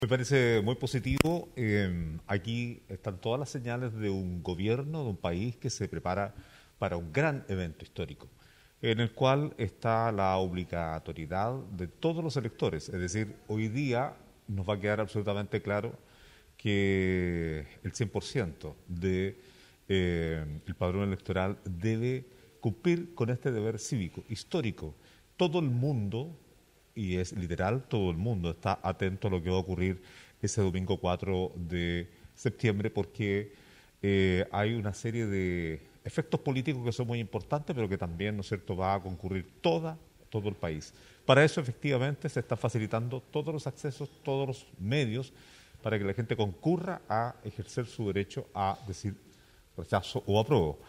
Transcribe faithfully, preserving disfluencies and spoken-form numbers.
Me parece muy positivo. Eh, aquí están todas las señales de un gobierno, de un país que se prepara para un gran evento histórico, en el cual está la obligatoriedad de todos los electores. Es decir, hoy día nos va a quedar absolutamente claro que el cien por ciento de, eh, el padrón electoral debe cumplir con este deber cívico, histórico. Todo el mundo, y es literal, todo el mundo está atento a lo que va a ocurrir ese domingo cuatro de septiembre, porque eh, hay una serie de efectos políticos que son muy importantes, pero que también, ¿no es cierto?, va a concurrir toda, todo el país. Para eso, efectivamente, se están facilitando todos los accesos, todos los medios, para que la gente concurra a ejercer su derecho a decir rechazo o apruebo.